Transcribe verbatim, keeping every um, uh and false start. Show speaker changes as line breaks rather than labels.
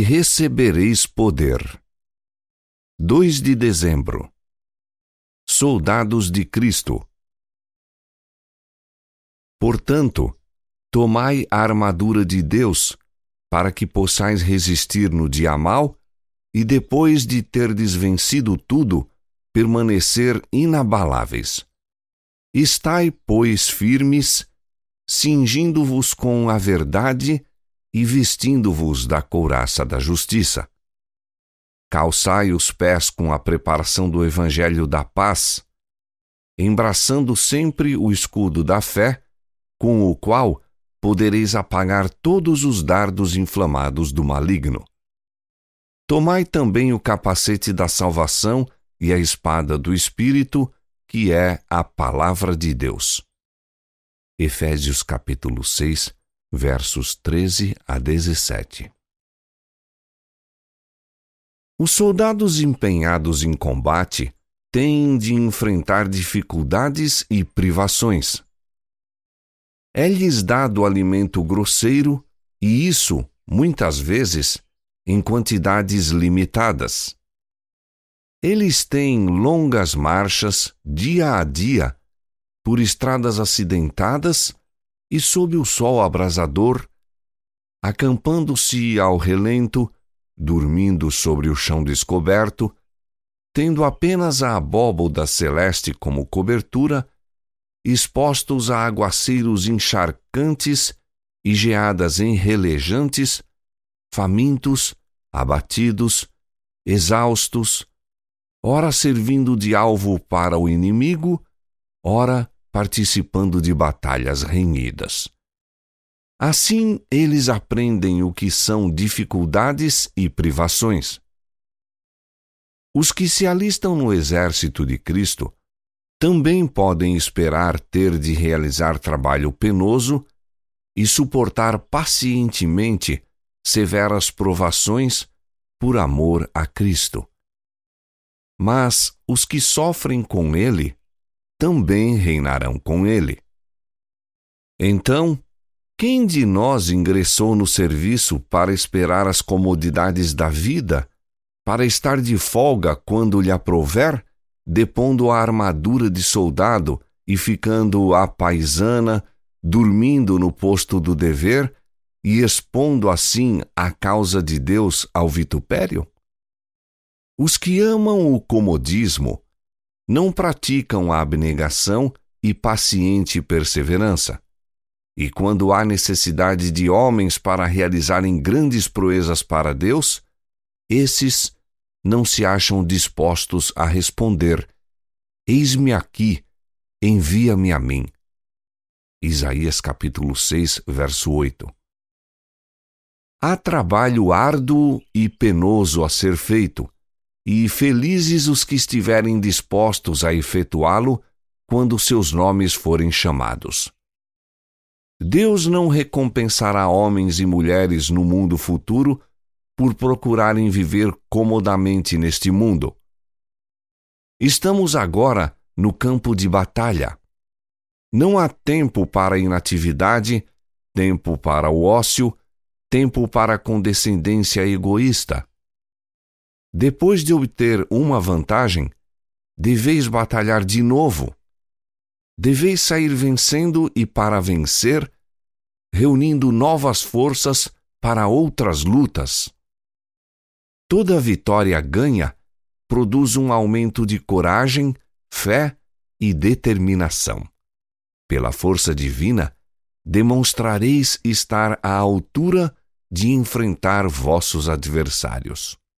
recebereis poder. dois de dezembro. Soldados de Cristo. Portanto, tomai a armadura de Deus, para que possais resistir no dia mau, e depois de terdes vencido tudo, permanecer inabaláveis. Estai, pois, firmes, cingindo-vos com a verdade e vestindo-vos da couraça da justiça. Calçai os pés com a preparação do evangelho da paz, embraçando sempre o escudo da fé, com o qual podereis apagar todos os dardos inflamados do maligno. Tomai também o capacete da salvação e a espada do Espírito, que é a palavra de Deus. Efésios capítulo seis, versos treze a dezessete. Os soldados empenhados em combate têm de enfrentar dificuldades e privações. É-lhes dado alimento grosseiro, e isso, muitas vezes, em quantidades limitadas. Eles têm longas marchas, dia a dia, por estradas acidentadas e sob o sol abrasador, acampando-se ao relento, dormindo sobre o chão descoberto, tendo apenas a abóboda celeste como cobertura, expostos a aguaceiros encharcantes e geadas enrelejantes, famintos, abatidos, exaustos, ora servindo de alvo para o inimigo, ora participando de batalhas renhidas. Assim, eles aprendem o que são dificuldades e privações. Os que se alistam no exército de Cristo também podem esperar ter de realizar trabalho penoso e suportar pacientemente severas provações por amor a Cristo. Mas os que sofrem com Ele também reinarão com Ele. Então, quem de nós ingressou no serviço para esperar as comodidades da vida, para estar de folga quando lhe aprouver, depondo a armadura de soldado e ficando à paisana, dormindo no posto do dever e expondo assim a causa de Deus ao vitupério? Os que amam o comodismo não praticam a abnegação e paciente perseverança. E quando há necessidade de homens para realizarem grandes proezas para Deus, esses não se acham dispostos a responder: eis-me aqui, envia-me a mim. Isaías capítulo seis, verso oito. Há trabalho árduo e penoso a ser feito, e felizes os que estiverem dispostos a efetuá-lo quando seus nomes forem chamados. Deus não recompensará homens e mulheres no mundo futuro por procurarem viver comodamente neste mundo. Estamos agora no campo de batalha. Não há tempo para a inatividade, tempo para o ócio, tempo para a condescendência egoísta. Depois de obter uma vantagem, deveis batalhar de novo. Deveis sair vencendo e, para vencer, reunindo novas forças para outras lutas. Toda vitória ganha produz um aumento de coragem, fé e determinação. Pela força divina, demonstrareis estar à altura de enfrentar vossos adversários.